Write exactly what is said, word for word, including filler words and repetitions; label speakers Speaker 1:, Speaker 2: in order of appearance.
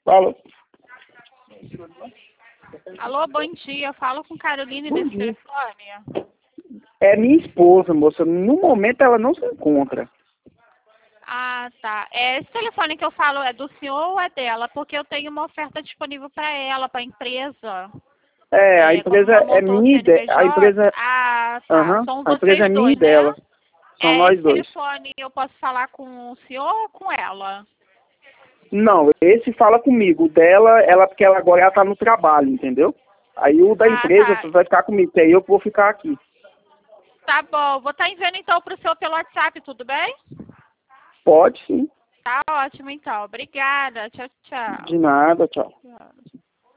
Speaker 1: Fala.
Speaker 2: Alô, bom dia. Eu falo com Caroline desse telefone.
Speaker 1: É minha esposa, moça. No momento ela não se encontra.
Speaker 2: Ah, tá. É, esse telefone que eu falo é do senhor ou é dela? Porque eu tenho uma oferta disponível para ela, para a empresa.
Speaker 1: É, a
Speaker 2: É, como
Speaker 1: empresa
Speaker 2: ela
Speaker 1: é
Speaker 2: montou o
Speaker 1: minha e de... a
Speaker 2: C N P J.
Speaker 1: empresa,
Speaker 2: Ah, tá.
Speaker 1: aham,
Speaker 2: São
Speaker 1: a empresa é
Speaker 2: vocês
Speaker 1: minha e
Speaker 2: dois, né?
Speaker 1: dela. São
Speaker 2: É,
Speaker 1: nós
Speaker 2: esse
Speaker 1: dois.
Speaker 2: telefone eu posso falar com o senhor ou com ela?
Speaker 1: Não, esse fala comigo. O dela, ela porque ela agora ela tá no trabalho, entendeu? Aí o da
Speaker 2: Ah,
Speaker 1: empresa
Speaker 2: tá.
Speaker 1: vai ficar comigo, que aí eu vou ficar aqui.
Speaker 2: Tá bom. Vou estar enviando então para o senhor pelo WhatsApp, tudo bem?
Speaker 1: Pode sim.
Speaker 2: Tá ótimo então. Obrigada. Tchau, tchau.
Speaker 1: De nada, tchau.
Speaker 2: Tchau.